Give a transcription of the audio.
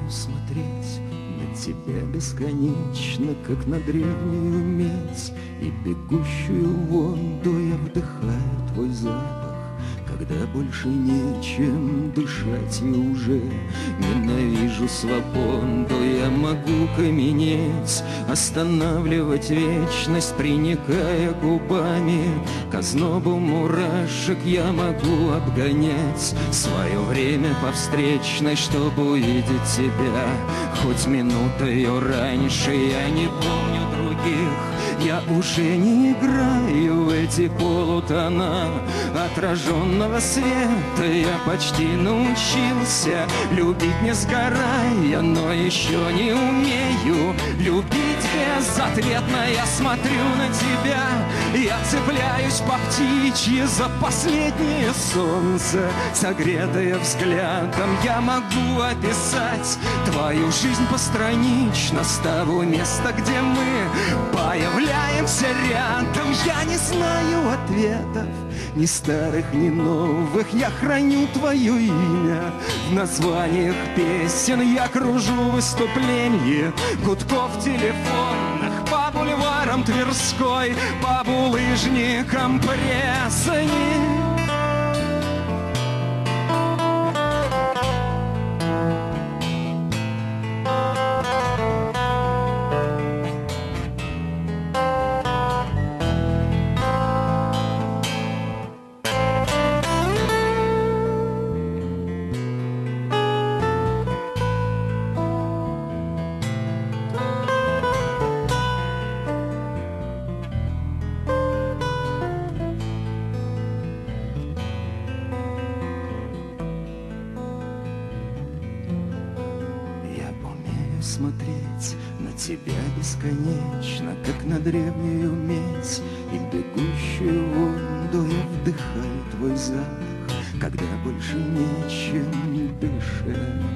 смотреть на тебя бесконечно, как на древнюю медь, и бегущую воду я вдыхаю твой запах. Когда больше нечем дышать и уже ненавижу свободу, я могу каменеть, останавливать вечность, приникая губами к ознобу мурашек. Я могу обгонять свое время по встречной, чтобы увидеть тебя хоть минутою раньше. Я не помню других, я уже не играю в эти полутона отраженного света. Я почти научился любить не сгорая, но еще не умею любить безответно. Я смотрю на тебя, я цепляюсь по птичьи за последнее солнце, согретое взглядом. Я могу описать твою жизнь постранично с того места, где мы появляемся рядом. Я не знаю ответов, ни старых, ни новых. Я храню твое имя в названиях песен. Я кружу выступление гудков телефонных по бульварам Тверской, по булыжникам Пресни. Смотреть на тебя бесконечно, как на древнюю медь, и бегущую воду я вдыхаю твой запах, когда больше нечем дышать.